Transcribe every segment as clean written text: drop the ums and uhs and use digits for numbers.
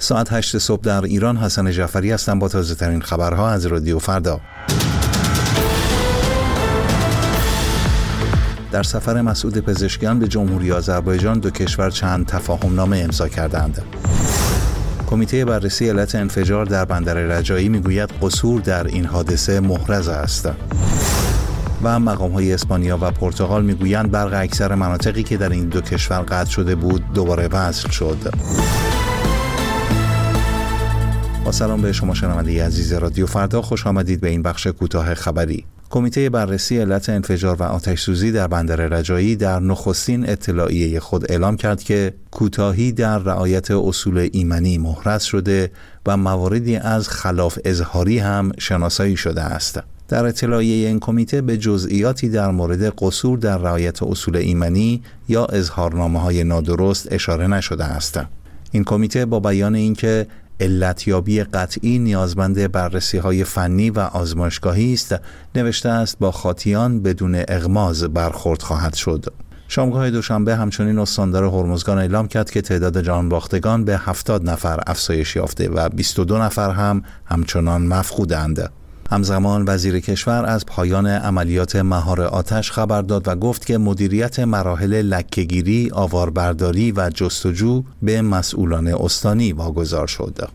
ساعت 8 صبح در ایران. حسن جعفری هستم با تازه ترین خبرها از رادیو فردا. در سفر مسعود پزشکیان به جمهوری آذربایجان دو کشور چند تفاهمنامه امضا کردند. کمیته بررسی علت انفجار در بندر رجایی میگوید قصور در این حادثه محرز است. و مقام‌های اسپانیا و پرتغال میگویند برق اکثر مناطقی که در این دو کشور قطع شده بود دوباره وصل شد. با سلام به شما شنونده عزیز رادیو فردا، خوش آمدید به این بخش کوتاه خبری. کمیته بررسی علت انفجار و آتش‌سوزی در بندر رجایی در نخستین اطلاعیه خود اعلام کرد که کوتاهی در رعایت اصول ایمنی محرز شده و مواردی از خلاف اظهاری هم شناسایی شده است. در اطلاعیه این کمیته به جزئیاتی در مورد قصور در رعایت اصول ایمنی یا اظهارنامه‌های نادرست اشاره نشده است. این کمیته با بیان اینکه علتیابی قطعی نیازمند بررسی‌های فنی و آزمایشگاهی است، نوشته است با خاطیان بدون اغماض برخورد خواهد شد. شامگاه دوشنبه همچنین استاندار هرمزگان اعلام کرد که تعداد جانباختگان به 70 نفر افزایش یافته و 22 نفر هم همچنان مفقودند. همزمان وزیر کشور از پایان عملیات مهار آتش خبر داد و گفت که مدیریت مراحل لکه‌گیری، آواربرداری و جستجو به مسئولان استانی واگذار شد.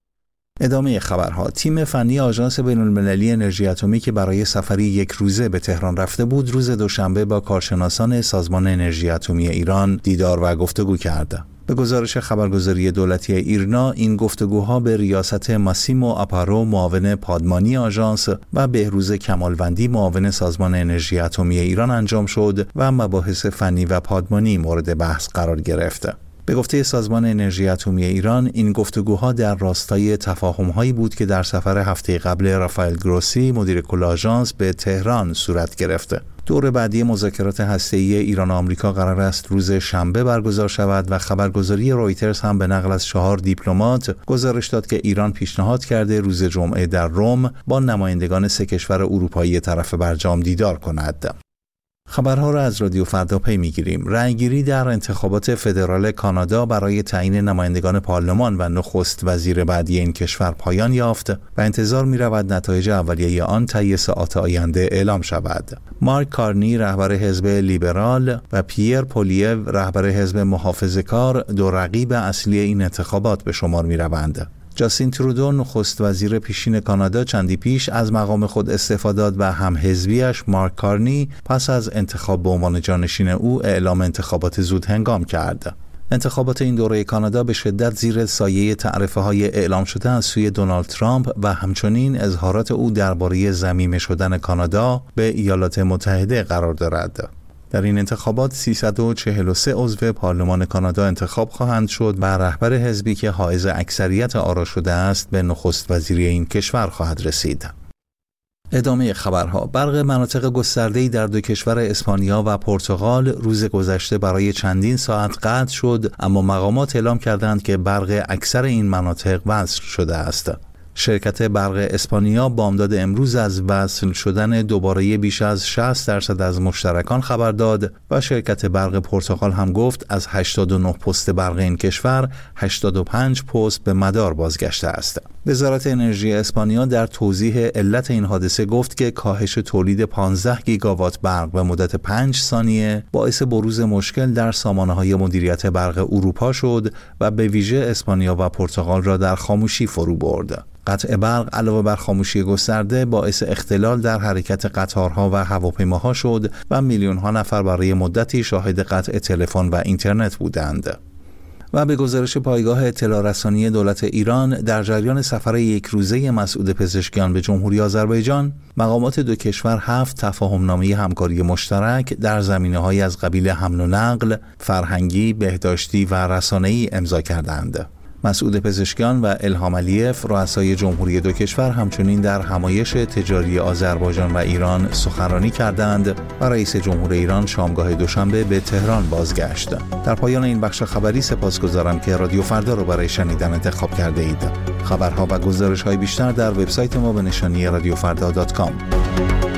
ادامه خبرها. تیم فنی آژانس بین‌المللی انرژی اتمی که برای سفری یک روزه به تهران رفته بود، روز دوشنبه با کارشناسان سازمان انرژی اتمی ایران دیدار و گفتگو کرد. به گزارش خبرگزاری دولتی ایرنا، این گفتگوها به ریاست ماسیمو آپارو معاون پادمانی آژانس و بهروز کمالوندی معاون سازمان انرژی اتمی ایران انجام شد و مباحث فنی و پادمانی مورد بحث قرار گرفت. به گفته سازمان انرژی اتمی ایران، این گفتگوها در راستای تفاهم‌هایی بود که در سفر هفته قبل رافائل گروسی مدیر کل آژانس به تهران صورت گرفت. دور بعدی مذاکرات هسته‌ای ایران و آمریکا قرار است روز شنبه برگزار شود و خبرگزاری رویترز هم به نقل از 4 دیپلمات گزارش داد که ایران پیشنهاد کرده روز جمعه در روم با نمایندگان 3 کشور اروپایی طرف برجام دیدار کند. خبرها را از رادیو فردا پی می‌گیریم. رأیگیری در انتخابات فدرال کانادا برای تعیین نمایندگان پارلمان و نخست وزیر بعدی این کشور پایان یافت و انتظار می‌رود نتایج اولیه آن طی ساعات آینده اعلام شود. مارک کارنی رهبر حزب لیبرال و پیر پولیو رهبر حزب محافظه‌کار دو رقیب اصلی این انتخابات به شمار می‌روند. جاستین ترودو نخست وزیر پیشین کانادا چندی پیش از مقام خود استعفا داد و هم حزبیش مارک کارنی پس از انتخاب به عنوان جانشین او اعلام انتخابات زود هنگام کرد. انتخابات این دوره کانادا به شدت زیر سایه تعرفه‌های اعلام شده از سوی دونالد ترامپ و همچنین اظهارات او درباره ضمیمه شدن کانادا به ایالات متحده قرار دارد. در این انتخابات 343 عضو پارلمان کانادا انتخاب خواهند شد و رهبر حزبی که حائز اکثریت آرا شده است به نخست وزیری این کشور خواهد رسید. ادامه خبرها. برق مناطق گسترده‌ای در دو کشور اسپانیا و پرتغال روز گذشته برای چندین ساعت قطع شد، اما مقامات اعلام کردند که برق اکثر این مناطق وصل شده است. شرکت برق اسپانیا بامداد امروز از وصل شدن دوباره بیش از 60% از مشترکان خبر داد و شرکت برق پرتغال هم گفت از 89 پست برق این کشور 85 پست به مدار بازگشته است. وزارت انرژی اسپانیا در توضیح علت این حادثه گفت که کاهش تولید 15 گیگاوات برق به مدت 5 ثانیه باعث بروز مشکل در سامانه‌های مدیریت برق اروپا شد و به ویژه اسپانیا و پرتغال را در خاموشی فرو برد. قطع برق علاوه بر خاموشی گسترده باعث اختلال در حرکت قطارها و هواپیماها شد و میلیون‌ها نفر برای مدتی شاهد قطع تلفن و اینترنت بودند. و به گزارش پایگاه اطلاع رسانی دولت ایران، در جریان سفر یک روزه مسعود پزشکیان به جمهوری آذربایجان، مقامات دو کشور 7 تفاهمنامه همکاری مشترک در زمینه‌های از قبیل حمل و نقل، فرهنگی، بهداشتی و رسانه‌ای امضا کردند. مسعود پزشکیان و الهام علیف رؤسای جمهوری دو کشور همچنین در همایش تجاری آذربایجان و ایران سخنرانی کردند و رئیس جمهور ایران شامگاه دوشنبه به تهران بازگشت. در پایان این بخش خبری سپاسگزارم که رادیو فردا رو برای شنیدن انتخاب کرده اید. خبرها و گزارش‌های بیشتر در وبسایت ما به نشانی radiofrda.com.